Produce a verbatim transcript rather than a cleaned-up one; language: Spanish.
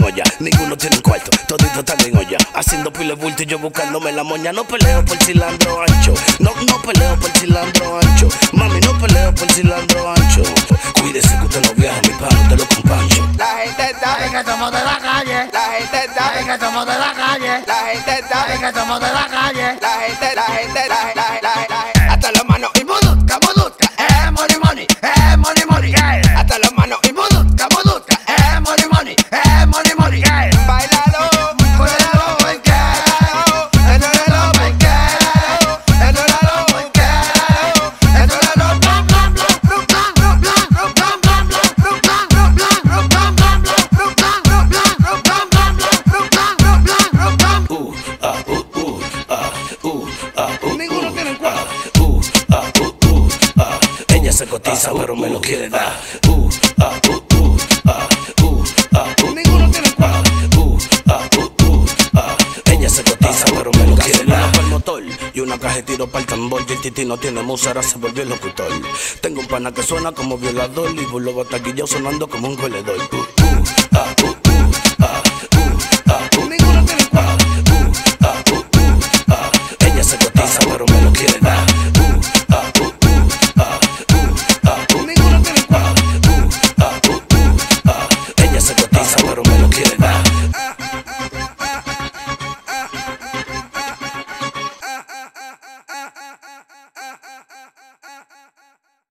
olla. Ninguno tiene un cuarto, todito están en olla. Haciendo pile bulto y yo buscándome la moña. No peleo por cilantro ancho. No, no peleo por cilantro ancho. Mami, no peleo por cilantro ancho. Cuídese que usted no viaja, mi pano, te lo compancho. La gente sabe que somos de la calle. La gente sabe que somos de la calle. La gente sabe que somos de la calle. La gente, la gente, la gente, la gente, la gente. Hasta las manos y mudutka, mudutka. Eh, money, money, eh, money, money. Hasta las manos y mudutka, mudutka. Eh, money, money, eh, money, money. Bailalo, bailalo, bailalo. Enóralo, bailalo. Enóralo, bailalo. Enóralo, blam, blam, blam, blam, blam, blam, blam, blam, blam, blam, blam, blam, blam, blam, blam, blam. Uh, ah, uh, uh, ah, uh, ah, uh, Ninguno tiene un cuarto. uh, ah, uh, uh, ah. Ella se cotiza pero me lo quiere dar. Uh, ah, uh, uh, ah, uh, ah, uh, Ninguno tiene un cuarto. uh, ah, uh, uh, ah. Ella se cotiza pero me lo quiere dar. Para el motor y una caja de tiro para el tambor. Y el titi no tiene musa, ahora se volvió el locutor. Tengo un pana que suena como violador y burlo bataquillao sonando como un goleador. Uh.